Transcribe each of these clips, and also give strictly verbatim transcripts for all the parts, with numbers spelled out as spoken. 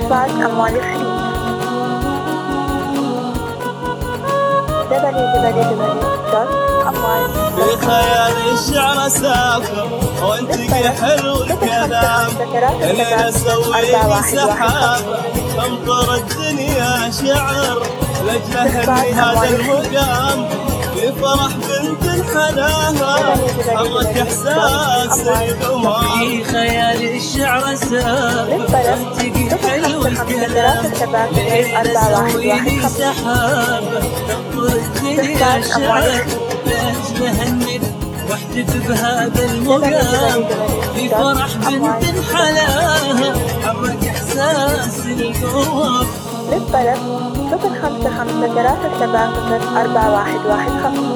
استثمار أموال الخليج دبليو دبليو دبليو دوت أموال. في خيال الشعر اسافر وانتقي حلو الكلام اللي اسوي سحابه تمطر الدنيا شعر لاجله اني هذا المقام في فرح بنت حلاها حرك احساس القمر. في خيال الشعر اسافر وانتقي حلو الكلام اللي اسوي سحابه تمطر الدنيا شعر لاجله اني واحتف بهذا المقام في فرح بنت حلاها حرك احساس القمر. للطلب صفر خمسة خمسة ثلاثة سبعة صفر أربعة واحد واحد خمسة.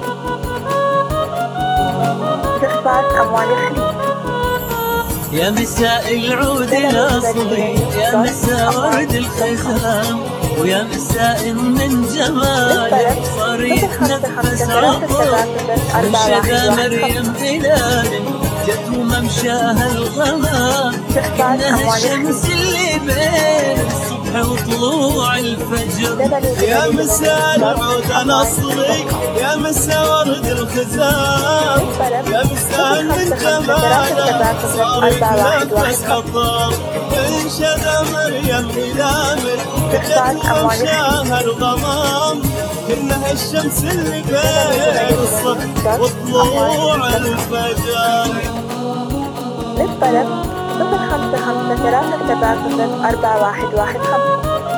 استثمار أموال الخليج يا مساء العود الأصلي يا مساء ورد الخزام ويا مساء من جمالك صار يتنفس عطر منشدة مريم هلال جت وممشاها الغمام إنها الشمس اللي بين الصبح وطلوع الفجر. يا مساء العود الأصلي يا مساء ورد الخزام يا مساء من جمالك صار يتنفس عطر منشدة مريم هلال جت وممشاها الغمام إنها الشمس اللي بين الصبح وطلوع الفجر. للطلب صفر خمسة خمسة ثلاثة سبعة صفر أربعة واحد واحد خمسة.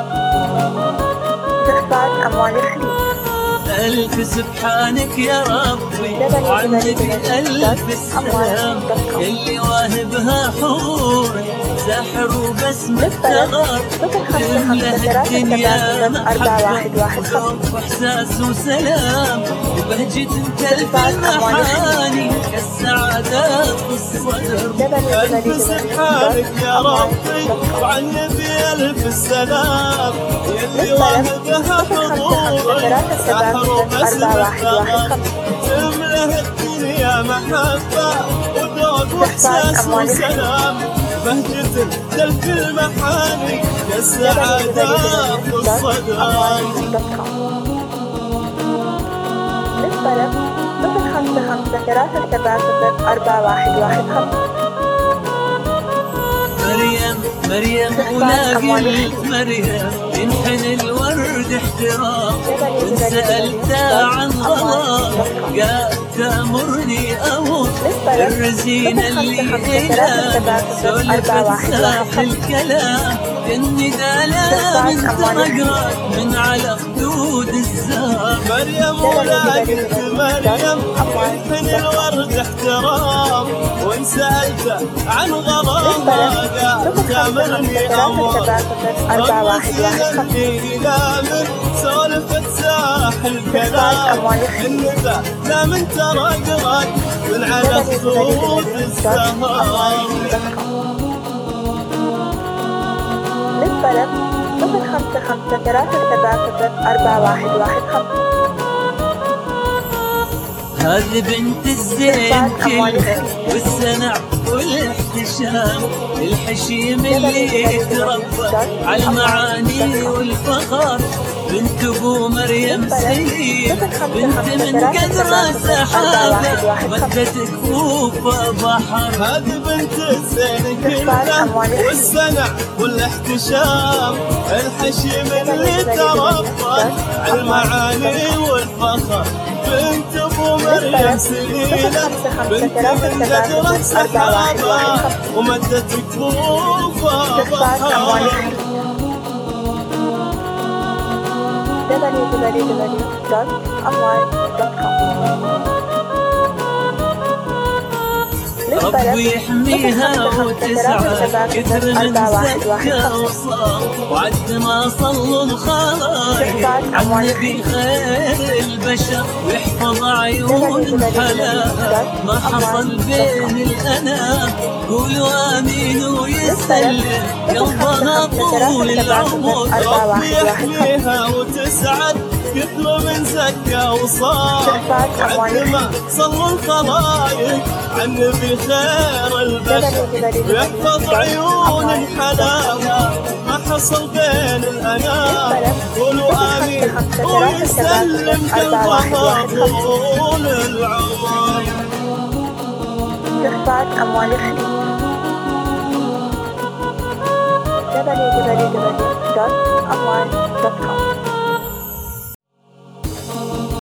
استثمار أموال الخليج ألف سبحانك يا ربي وعنك ألف السلام اللي واهبها حوري سحر وبسمة ثغر تملأ الدنيا محبة وإحساس وسلام وبهجة تلف المحاني كالسعادات في الصدر. ألف سبحانك يا ربي وعنك ألف السلام يلي واهبها حضوري سحر وبسمة ثغر تملأ الدنيا محبة وذوق وإحساس وسلام بهجة تلك المحاني كالسعادة في الصدر. للطلب صفر خمسة خمسة ثلاثة سبعة صفر أربعة واحد واحد خمسة. مريم مريم ولاقي مريم ينحن الورد احترام وان سألتها عن غلط قالت تأمرني أموت الرزينة اللي إلى سولفت ساح الكلام إني دالا من تمقرات من على خدود الزهر. مريم ولاقيت مريم ينحن الورد احترام وان سألته عن غرامها قالت تأمرني أموت الرزينة اللي إلى سولفت ساح الكلام إني دالا من ترقرات من على خدود الزهر. للطلب صفر خمسة خمسة ثلاثة سبعة صفر أربعة واحد واحد خمسة. هذه بنت الزين كلها والسنع والاحتشام الحشيم اللي تربى على المعاني والفخر بنت ابو مريم سليم بنت من قدرة سحابة مدت كفوفها بحر. هذه بنت الزين كلها والسنع والاحتشام الحشيم اللي تربى على المعاني والفخر بنت ابو مريم سليمة بنت من قدرة سحابة ومدت كفوفها بحر. دبليو دبليو دبليو دوت أموال دوت كوم. ربي يحميها وتسعد كثر من زكى وصام وعد ما صلوا الخلايق عن نبي خير البشر ويحفظ عيون حلاها ما حصل بين الأنام قولوا آمين ويسلم قلبنا طول العمر. ربي يحميها وتسعد كثر من زكى وصام شفاعة وعد ما صلوا الخلايق عالنبي خير البشر ويحفظ عيون الحلاوة ما حصل بين الأنام قولوا آمين ويسلم قلبها طول العمر. شفاعة أموال الخليج دبليو دبليو دبليو دوت أموال دوت كوم